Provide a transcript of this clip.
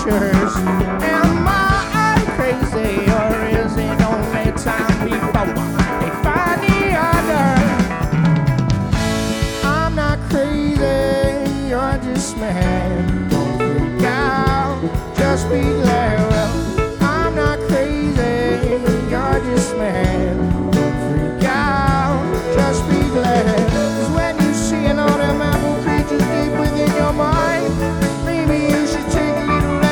pictures. Am I crazy, or is it only time before they find the other? I'm not crazy, you're just mad. Don't freak out, just be glad.